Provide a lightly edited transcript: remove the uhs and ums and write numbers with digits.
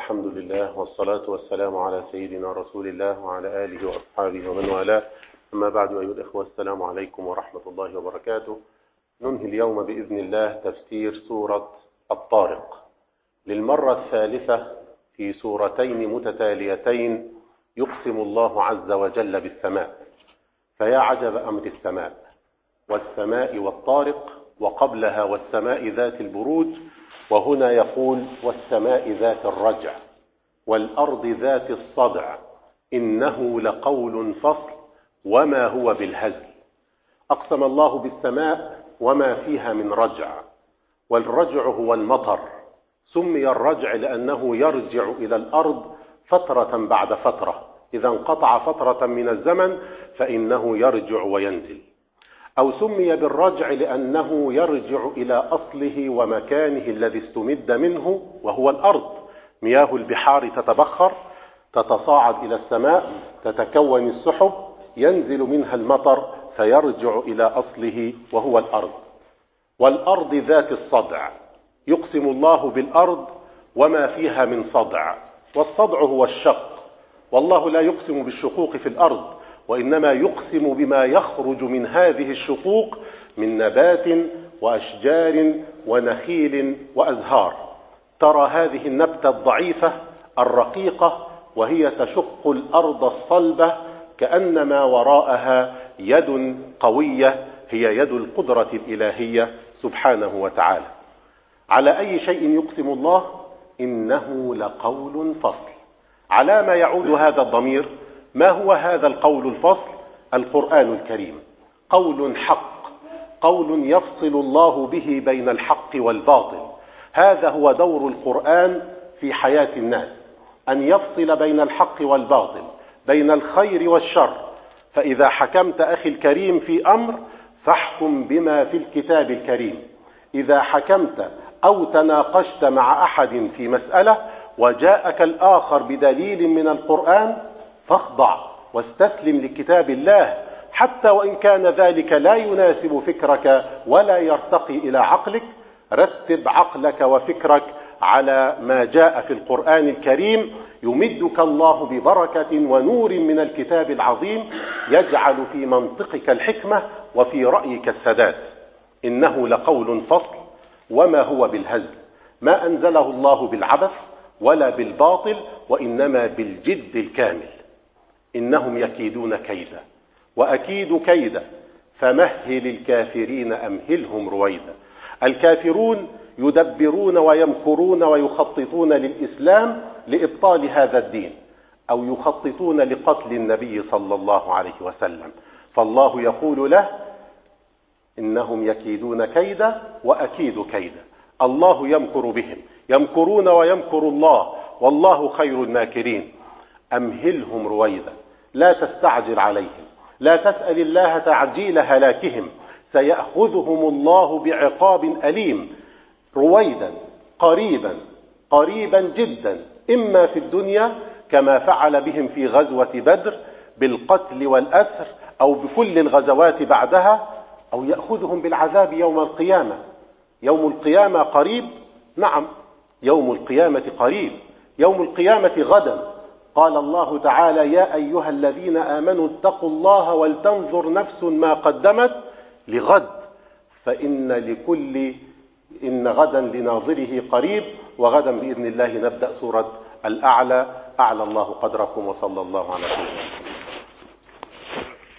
الحمد لله والصلاة والسلام على سيدنا رسول الله وعلى آله وأصحابه ومن والاه. أما بعد، أيها الإخوة، السلام عليكم ورحمة الله وبركاته. ننهي اليوم بإذن الله تفسير سورة الطارق للمرة الثالثة في سورتين متتاليتين. يقسم الله عز وجل بالسماء، فيا عجب أمر السماء، والسماء والطارق، وقبلها والسماء ذات البروج، وهنا يقول والسماء ذات الرجع والأرض ذات الصدع إنه لقول فصل وما هو بالهزل. أقسم الله بالسماء وما فيها من رجع، والرجع هو المطر. سمي الرجع لأنه يرجع إلى الأرض فترة بعد فترة، إذا انقطع فترة من الزمن فإنه يرجع وينزل. أو سمي بالرجع لأنه يرجع إلى أصله ومكانه الذي استمد منه، وهو الأرض. مياه البحار تتبخر، تتصاعد إلى السماء، تتكون السحب، ينزل منها المطر فيرجع إلى أصله وهو الأرض. والأرض ذات الصدع، يقسم الله بالأرض وما فيها من صدع، والصدع هو الشق، والله لا يقسم بالشقوق في الأرض، وإنما يقسم بما يخرج من هذه الشقوق من نبات وأشجار ونخيل وأزهار. ترى هذه النبتة الضعيفة الرقيقة وهي تشق الأرض الصلبة كأنما وراءها يد قوية، هي يد القدرة الإلهية سبحانه وتعالى. على أي شيء يقسم الله؟ إنه لقول فصل. على ما يعود هذا الضمير؟ ما هو هذا القول الفصل؟ القرآن الكريم قول حق، قول يفصل الله به بين الحق والباطل. هذا هو دور القرآن في حياة الناس، أن يفصل بين الحق والباطل، بين الخير والشر. فإذا حكمت أخي الكريم في أمر فاحكم بما في الكتاب الكريم. إذا حكمت أو تناقشت مع أحد في مسألة وجاءك الآخر بدليل من القرآن فاخضع واستسلم لكتاب الله، حتى وإن كان ذلك لا يناسب فكرك ولا يرتقي إلى عقلك. رتب عقلك وفكرك على ما جاء في القرآن الكريم، يمدك الله ببركة ونور من الكتاب العظيم، يجعل في منطقك الحكمة وفي رأيك السداد. إنه لقول فصل وما هو بالهزل. ما أنزله الله بالعبث ولا بالباطل، وإنما بالجد الكامل. إنهم يكيدون كيدا وأكيد كيدا فمهل الكافرين أمهلهم رويدا. الكافرون يدبرون ويمكرون ويخططون للإسلام لإبطال هذا الدين، أو يخططون لقتل النبي صلى الله عليه وسلم. فالله يقول له إنهم يكيدون كيدا وأكيد كيدا. الله يمكر بهم، يمكرون ويمكر الله، والله خير الماكرين. أمهلهم رويدا، لا تستعجل عليهم، لا تسأل الله تعجيل هلاكهم، سيأخذهم الله بعقاب أليم. رويدا، قريبا، قريبا جدا، إما في الدنيا كما فعل بهم في غزوة بدر بالقتل والأسر، أو بكل الغزوات بعدها، أو يأخذهم بالعذاب يوم القيامة. يوم القيامة قريب، نعم، يوم القيامة قريب، يوم القيامة غدا. قال الله تعالى يا أيها الذين آمنوا اتقوا الله ولتنظر نفس ما قدمت لغد، إن غدا لناظره قريب. وغدا بإذن الله نبدأ سورة الأعلى. أعلى الله قدركم، وصلى الله على سيدنا محمد.